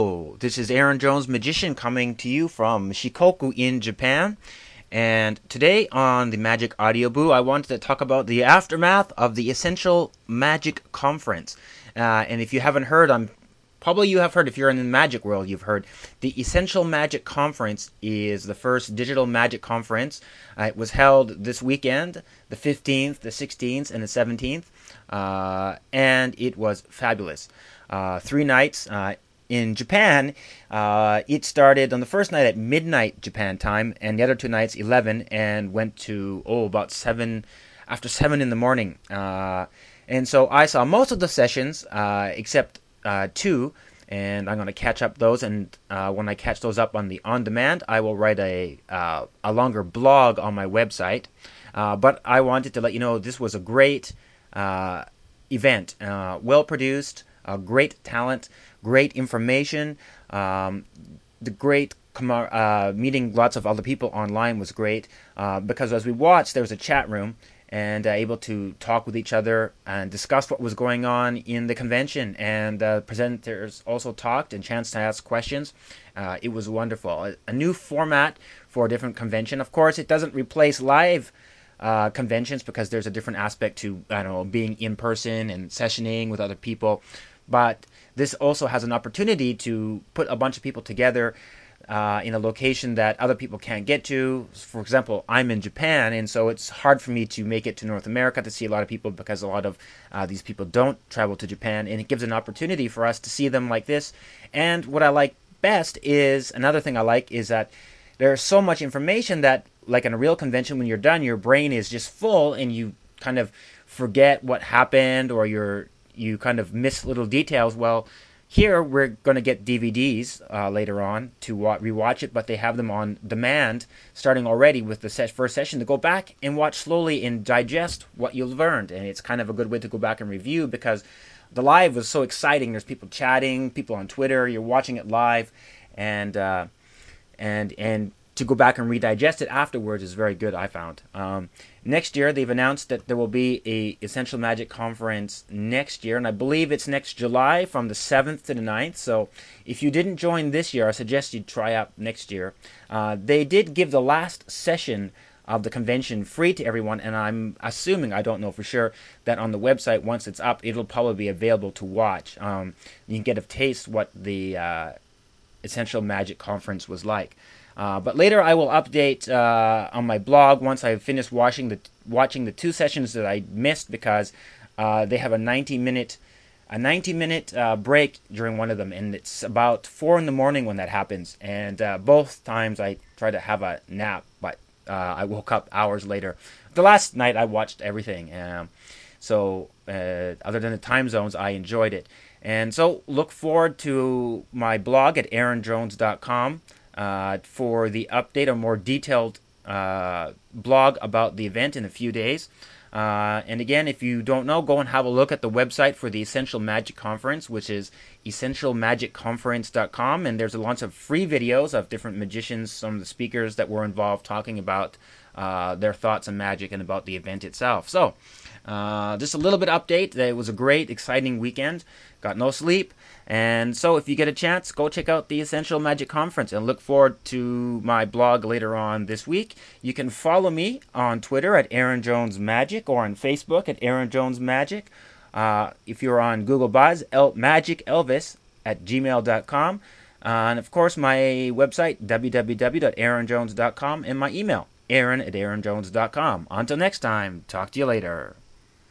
This is Aaron Jones, magician, coming to you from Shikoku in Japan. And today on the Magic Audio Boo, I wanted to talk about the aftermath of the Essential Magic Conference. And if you haven't heard, probably you have heard, if you're in the magic world, you've heard. The Essential Magic Conference is the first digital magic conference. It was held this weekend, the 15th, the 16th, and the 17th. And it was fabulous. 3 nights. In Japan, it started on the first night at midnight Japan time, and the other 2 nights 11, and went to about 7, after 7 in the morning. And so I saw most of the sessions except 2, and I'm going to catch up those. And when I catch those up on the on-demand, I will write a longer blog on my website. But I wanted to let you know this was a great event, well produced, great talent. Great information. The great meeting lots of other people online was great because as we watched, there was a chat room and able to talk with each other and discuss what was going on in the convention. And presenters also talked and chance to ask questions. It was wonderful. A new format for a different convention. Of course, it doesn't replace live conventions because there's a different aspect to being in person and sessioning with other people. But this also has an opportunity to put a bunch of people together in a location that other people can't get to. For example, I'm in Japan, and so it's hard for me to make it to North America to see a lot of people because a lot of these people don't travel to Japan, and it gives an opportunity for us to see them like this. And what I like best is, another thing I like is that there's so much information that, like in a real convention, when you're done, your brain is just full and you kind of forget what happened, or you kind of miss little details. Well, here we're going to get DVDs later on to rewatch it, but they have them on demand starting already with the first session to go back and watch slowly and digest what you learned. And it's kind of a good way to go back and review because the live was so exciting. There's people chatting, people on Twitter, you're watching it live, and to go back and redigest it afterwards is very good, I found. Next year, they've announced that there will be a Essential Magic Conference next year, and I believe it's next July from the 7th to the 9th. So if you didn't join this year, I suggest you try out next year. They did give the last session of the convention free to everyone, and I'm assuming, I don't know for sure, that on the website, once it's up, it'll probably be available to watch. You can get a taste what the Essential Magic Conference was like. But later I will update on my blog once I've finished watching the 2 sessions that I missed because they have a 90-minute break during one of them, and it's about 4 in the morning when that happens. And both times I tried to have a nap, but I woke up hours later. The last night I watched everything, so other than the time zones, I enjoyed it. And so look forward to my blog at aaronjones.com. For the update, a more detailed blog about the event in a few days. And again, if you don't know, go and have a look at the website for the Essential Magic Conference, which is essentialmagicconference.com. And there's lots of free videos of different magicians, some of the speakers that were involved talking about their thoughts on magic and about the event itself. So, just a little bit update. It was a great, exciting weekend. Got no sleep. And so if you get a chance, go check out the Essential Magic Conference and look forward to my blog later on this week. You can follow me on Twitter at Aaron Jones Magic or on Facebook at Aaron Jones Magic. If you're on Google Buzz, magicelvis@gmail.com. And of course, my website, www.aaronjones.com, and my email, aaron@aaronjones.com. Until next time, talk to you later.